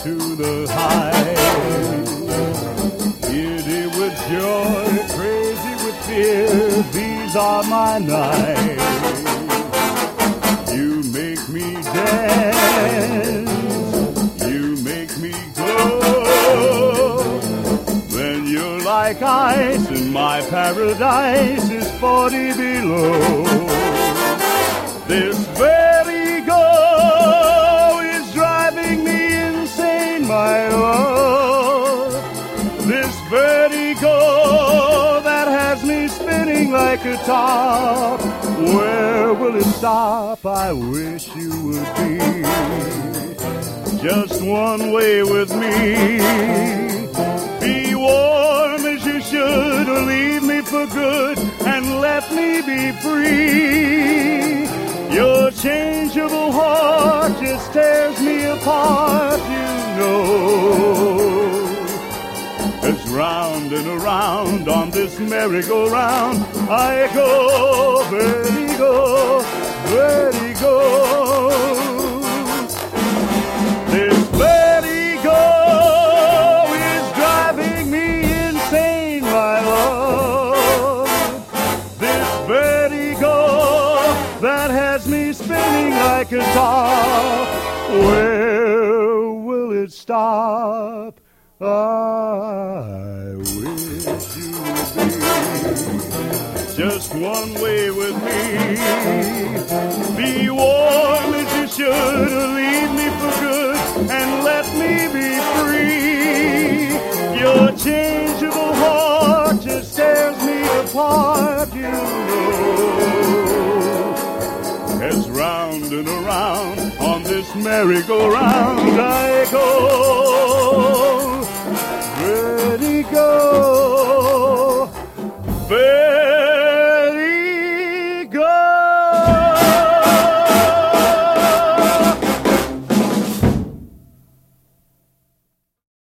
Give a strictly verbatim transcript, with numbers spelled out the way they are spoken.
to the high. Giddy with joy, crazy with fear, these are my nights. You make me dance, you make me glow. When you're like ice and my paradise is forty below. This vertigo is driving me insane, my love. This vertigo that has me spinning like a top. Where will it stop? I wish you would be just one way with me. Be warm as you should, or leave me for good and let me be free. Your changeable heart just tears me apart, you know. As round and around on this merry-go-round I go, vertigo, vertigo. This vertigo is driving me insane, my love. This vertigo that has me spinning like a top. Where will it stop? I wish you would be just one way with me. Be warm as you should, or leave me for good and let me be free. Your changeable heart just tears me apart, you know. As round and around on this merry-go-round I go.